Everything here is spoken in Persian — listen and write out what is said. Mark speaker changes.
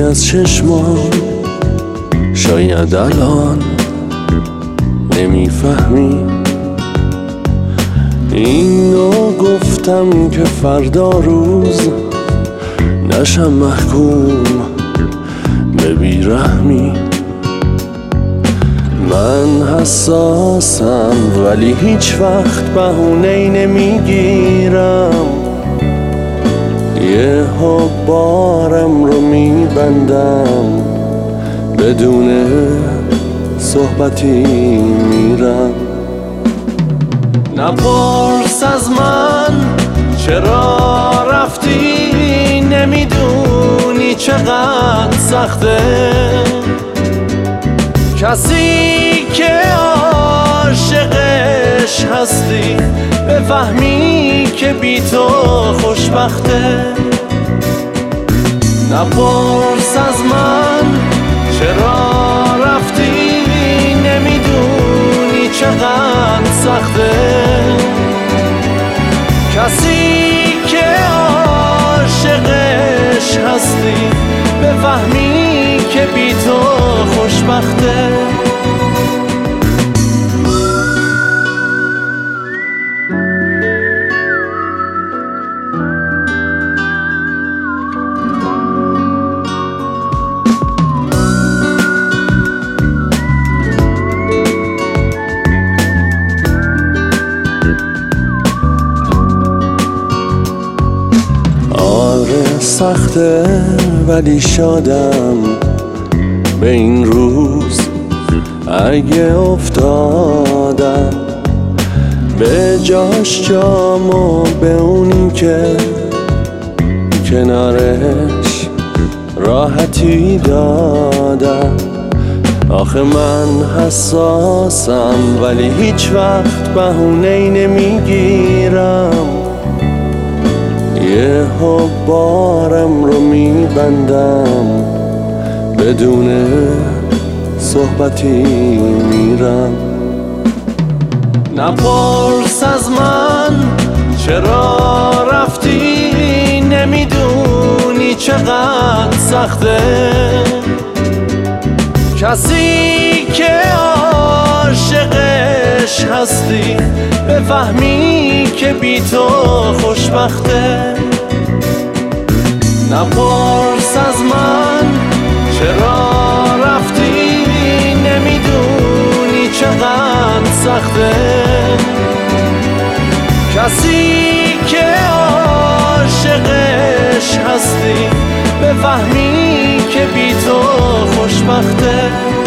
Speaker 1: از چشمان شاید الان نمیفهمی. اینو گفتم که فردا روز نشم محکوم به بیرحمی. من حساسم ولی هیچ وقت بهونه‌ای نمیگیرم. یه بارم رو میبندم، بدون صحبتی میرم. نپرس از من چرا رفتی، نمیدونی چقدر سخته. کسی که عاشقش هستی بفهمی که بی تو خوشبخته. نپرس از من چرا رفتی، نمیدونی چقدر سخته. کسی که عاشقش هستی بفهمی که بی تو خوشبخته. سخته ولی شادم به این روز. اگه افتادم به جاش جامو به اونی که کنارش راحتی دادم. آخه من حساسم ولی هیچ وقت بهونه‌ای نمیگیرم. یه بارم رو میبندم، بدون صحبتی میرم. نپرس از من چرا رفتی، نمیدونی چقدر سخته. کسی که عاشقش هستی بفهمی که بی تو خوشبخته. نپرس از من چرا رفتی، نمیدونی چقدر سخته. کسی که عاشقش هستی بفهمی که بی تو خوشبخته.